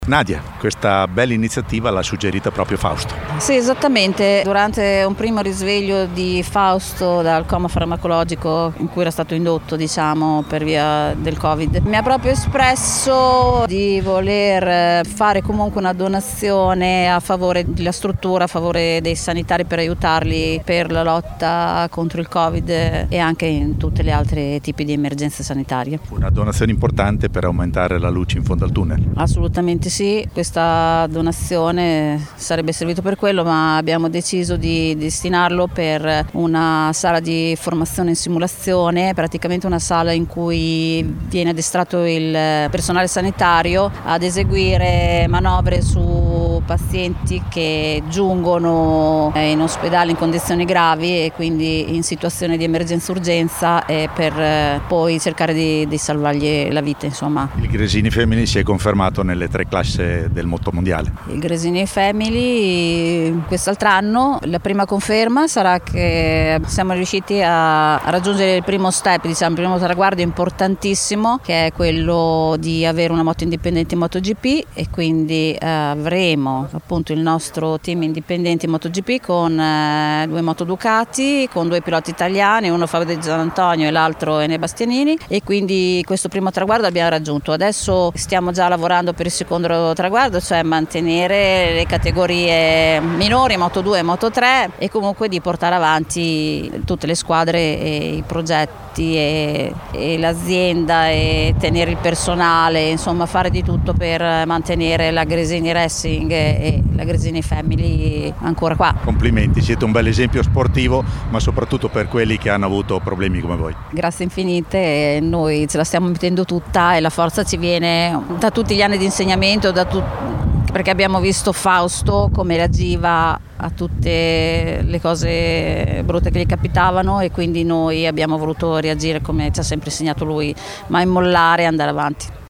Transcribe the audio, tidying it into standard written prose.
Nadia, questa bella iniziativa l'ha suggerita proprio Fausto. Sì, esattamente. Durante un primo risveglio di Fausto dal coma farmacologico in cui era stato indotto, per via del Covid, mi ha proprio espresso di voler fare comunque una donazione a favore della struttura, a favore dei sanitari per aiutarli per la lotta contro il Covid e anche in tutte le altre tipi di emergenze sanitarie. Una donazione importante per aumentare la luce in fondo al tunnel. Assolutamente sì, questa donazione sarebbe servito per quello, ma abbiamo deciso di destinarlo per una sala di formazione in simulazione, praticamente una sala in cui viene addestrato il personale sanitario ad eseguire manovre su pazienti che giungono in ospedale in condizioni gravi e quindi in situazione di emergenza-urgenza e per poi cercare di salvargli la vita, insomma. Il Gresini Family si è confermato nelle 3 classi del moto mondiale. Il Gresini Family quest'altro anno, la prima conferma sarà che siamo riusciti a raggiungere il primo step, il primo traguardo importantissimo, che è quello di avere una moto indipendente in MotoGP, e quindi avremo appunto il nostro team indipendente in MotoGP con 2 moto Ducati, con 2 piloti italiani, uno Fabio Di Gianantonio e l'altro Enea Bastianini, e quindi questo primo traguardo abbiamo raggiunto. Adesso stiamo già lavorando per il secondo traguardo, cioè mantenere le categorie minori, Moto 2 e Moto 3, e comunque di portare avanti tutte le squadre e i progetti e l'azienda e tenere il personale, insomma fare di tutto per mantenere la Gresini Racing e la Gresini Family ancora qua. Complimenti, siete un bel esempio sportivo, ma soprattutto per quelli che hanno avuto problemi come voi. Grazie infinite, noi ce la stiamo mettendo tutta e la forza ci viene da tutti gli anni di insegnamento, perché abbiamo visto Fausto come reagiva a tutte le cose brutte che gli capitavano, e quindi noi abbiamo voluto reagire come ci ha sempre insegnato lui, mai mollare e andare avanti.